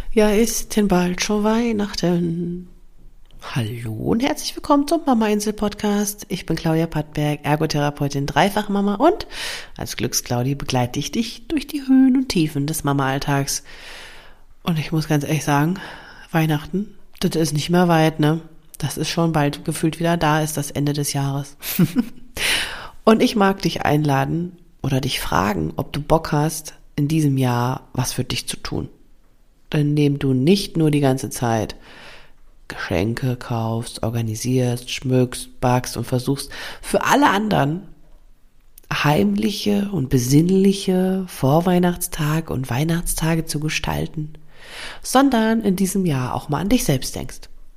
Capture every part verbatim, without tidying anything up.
Ja, ist denn bald schon Weihnachten? Hallo und herzlich willkommen zum Mama-Insel-Podcast. Ich bin Claudia Pattberg, Ergotherapeutin, Dreifachmama und als Glücksclaudi begleite ich dich durch die Höhen und Tiefen des Mama-Alltags. Und ich muss ganz ehrlich sagen, Weihnachten, das ist nicht mehr weit, ne? Das ist schon bald gefühlt wieder da, ist das Ende des Jahres. Und ich mag dich einladen oder dich fragen, ob du Bock hast, in diesem Jahr was für dich zu tun. Indem du nicht nur die ganze Zeit Geschenke kaufst, organisierst, schmückst, backst und versuchst für alle anderen heimliche und besinnliche Vorweihnachtstage und Weihnachtstage zu gestalten, sondern in diesem Jahr auch mal an dich selbst denkst.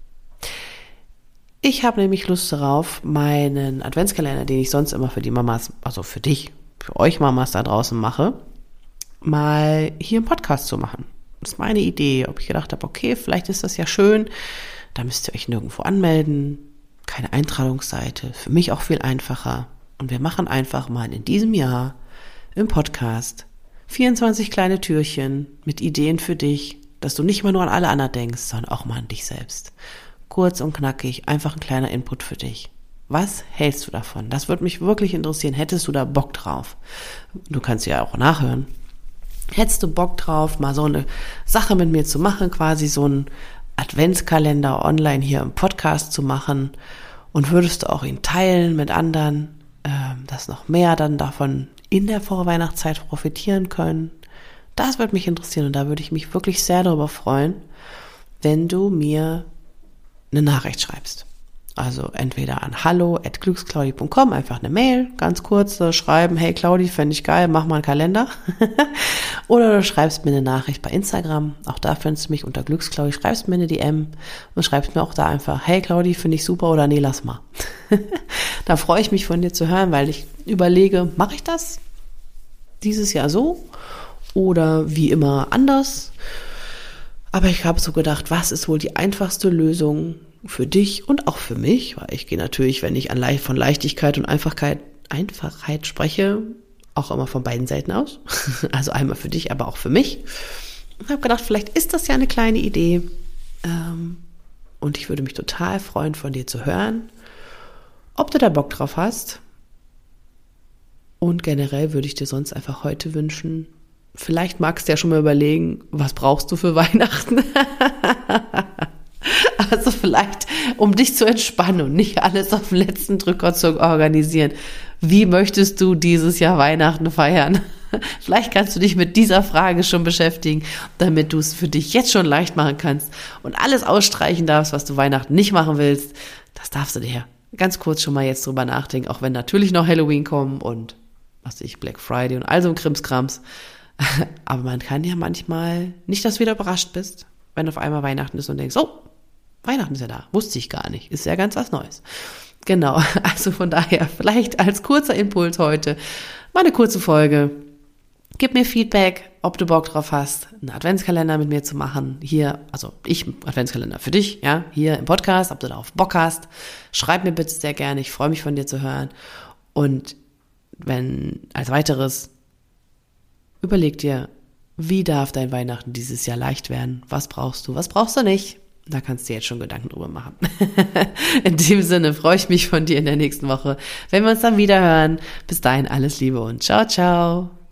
Ich habe nämlich Lust darauf, meinen Adventskalender, den ich sonst immer für die Mamas, also für dich, für euch Mamas da draußen mache, mal hier im Podcast zu machen. Das ist meine Idee, ob ich gedacht habe, okay, vielleicht ist das ja schön, da müsst ihr euch nirgendwo anmelden, keine Eintragungsseite, für mich auch viel einfacher. Und wir machen einfach mal in diesem Jahr im Podcast vierundzwanzig kleine Türchen mit Ideen für dich, dass du nicht mehr nur an alle anderen denkst, sondern auch mal an dich selbst. Kurz und knackig, einfach ein kleiner Input für dich. Was hältst du davon? Das würde mich wirklich interessieren. Hättest du da Bock drauf? Du kannst ja auch nachhören. Hättest du Bock drauf, mal so eine Sache mit mir zu machen, quasi so einen Adventskalender online hier im Podcast zu machen und würdest du auch ihn teilen mit anderen, ähm, dass noch mehr dann davon in der Vorweihnachtszeit profitieren können? Das würde mich interessieren und da würde ich mich wirklich sehr darüber freuen, wenn du mir eine Nachricht schreibst. Also entweder an hallo at glücksclaudi punkt com, einfach eine Mail, ganz kurz äh, schreiben, hey Claudi, fände ich geil, mach mal einen Kalender. Oder du schreibst mir eine Nachricht bei Instagram, auch da findest du mich unter Glücksclaudi, schreibst mir eine D M und schreibst mir auch da einfach, hey Claudi, finde ich super oder nee, lass mal. Da freue ich mich von dir zu hören, weil ich überlege, mache ich das dieses Jahr so oder wie immer anders? Aber ich habe so gedacht, was ist wohl die einfachste Lösung für dich und auch für mich, weil ich gehe natürlich, wenn ich an Le- von Leichtigkeit und Einfachheit, Einfachheit spreche, auch immer von beiden Seiten aus. Also einmal für dich, aber auch für mich. Ich habe gedacht, vielleicht ist das ja eine kleine Idee. Ähm, und ich würde mich total freuen, von dir zu hören, ob du da Bock drauf hast. Und generell würde ich dir sonst einfach heute wünschen, vielleicht magst du ja schon mal überlegen, was brauchst du für Weihnachten? Also vielleicht, um dich zu entspannen und nicht alles auf den letzten Drücker zu organisieren. Wie möchtest du dieses Jahr Weihnachten feiern? Vielleicht kannst du dich mit dieser Frage schon beschäftigen, damit du es für dich jetzt schon leicht machen kannst und alles ausstreichen darfst, was du Weihnachten nicht machen willst. Das darfst du dir ganz kurz schon mal jetzt drüber nachdenken, auch wenn natürlich noch Halloween kommen und was weiß ich, Black Friday und all so ein Krimskrams. Aber man kann ja manchmal nicht, dass du wieder überrascht bist, wenn auf einmal Weihnachten ist und denkst, oh, Weihnachten ist ja da, wusste ich gar nicht, ist ja ganz was Neues. Genau, also von daher vielleicht als kurzer Impuls heute mal eine kurze Folge. Gib mir Feedback, ob du Bock drauf hast, einen Adventskalender mit mir zu machen. Hier, also ich, Adventskalender für dich, ja, hier im Podcast, ob du darauf Bock hast. Schreib mir bitte sehr gerne, ich freue mich von dir zu hören. Und wenn als weiteres, überleg dir, wie darf dein Weihnachten dieses Jahr leicht werden? Was brauchst du, was brauchst du nicht? Da kannst du jetzt schon Gedanken drüber machen. In dem Sinne freue ich mich von dir in der nächsten Woche, wenn wir uns dann wieder hören. Bis dahin alles Liebe und ciao, ciao.